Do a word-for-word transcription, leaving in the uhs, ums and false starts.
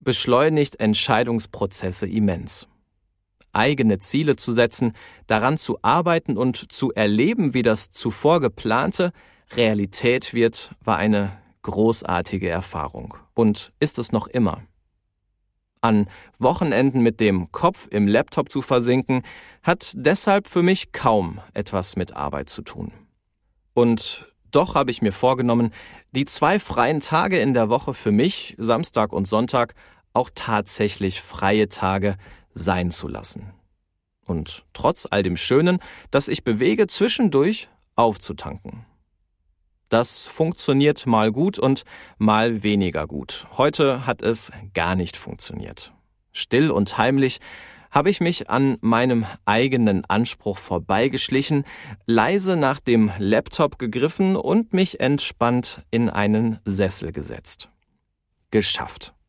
beschleunigt Entscheidungsprozesse immens. Eigene Ziele zu setzen, daran zu arbeiten und zu erleben, wie das zuvor geplante Realität wird, war eine großartige Erfahrung und ist es noch immer. An Wochenenden mit dem Kopf im Laptop zu versinken, hat deshalb für mich kaum etwas mit Arbeit zu tun. Und doch habe ich mir vorgenommen, die zwei freien Tage in der Woche für mich, Samstag und Sonntag, auch tatsächlich freie Tage sein zu lassen. Und trotz all dem Schönen, das ich bewege, zwischendurch aufzutanken. Das funktioniert mal gut und mal weniger gut. Heute hat es gar nicht funktioniert. Still und heimlich habe ich mich an meinem eigenen Anspruch vorbeigeschlichen, leise nach dem Laptop gegriffen und mich entspannt in einen Sessel gesetzt. Geschafft.